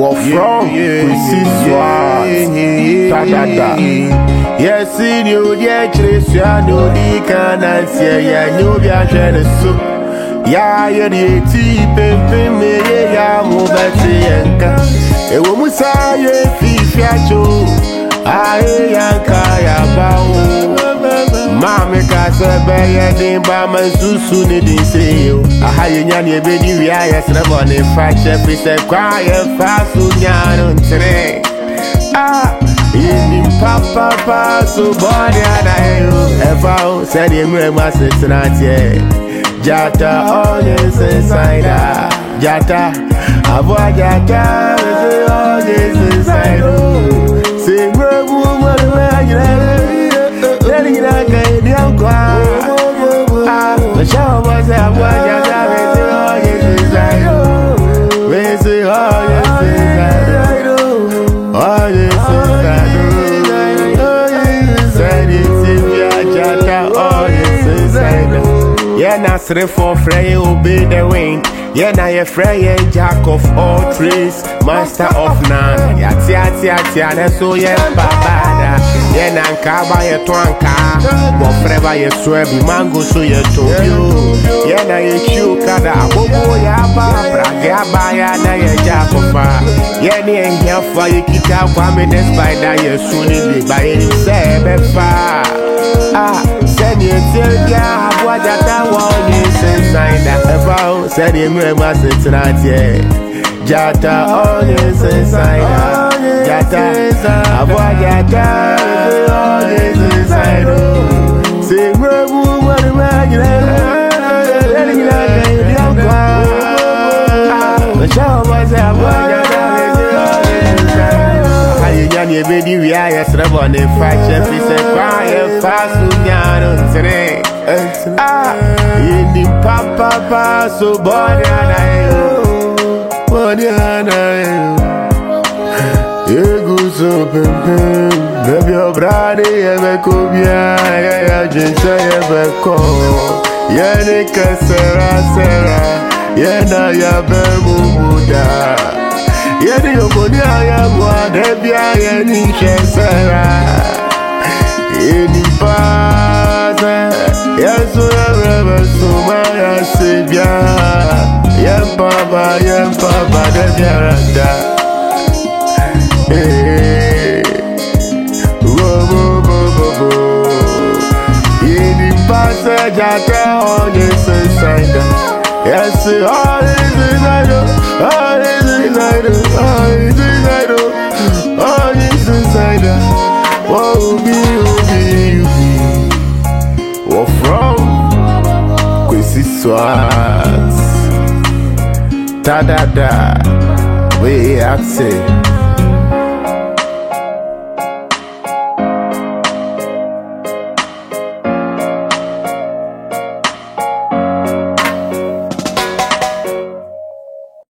from yes, in you, dear Christian, you can answer, yeah, you be a generous. Yeah, you're the pimping me, yeah, move at the anchor. A woman say, if you I am bow. Mammy Casa Bay, and Bama Susu didn't see you. A high yanny baby, we are yes, the money fracture, we said, quiet, fast, on today. Ah, in Papa, so body, and I ever said him, must it's not yet. Jata, all this inside, Jata, avoid Jata, all this inside. Sing, woman, letting it out, the show was a word, all this inside. We say, all this inside, all this inside, Jata, all this inside. Yeah, Nasre for Frey obey the wind. Yeah, now you're Frey, Jack of all trades, master of none. Yeah, so yeah, Babada. Yeah, Nankaba, your twanka. But forever you swear, be mango, so you told you. Yeah, now you chew, Kada, Bobo, Yaba, Bragabaya, now you're Jack of fire. Yeah, near here for you, Kita, Kwame, by that you're soon by himself, ah, send you till ya, what that one is inside that ever said him, must it's not yet. Jata, all is inside, Jata, avoid Jata, all is inside. Say, what imagine, letting you know, the show was a boy. You baby, we are yes, on the fashion, we say, quiet, fast, today. Ah, in the papa, so body, and you go so pimpin', baby, your brother, ever could be a just ever call. Yanika, Sarah, Yana, Yabu, Yet you could have one, any Sarah. Any path, yes, wherever so my Savior. Yam Papa, the Jarada. Hey, any passage at all this inside. Yes, all is inside, all is inside, all is inside, all is inside. Oh, be, what from? Kwesi Swaz, ta da da, we axe.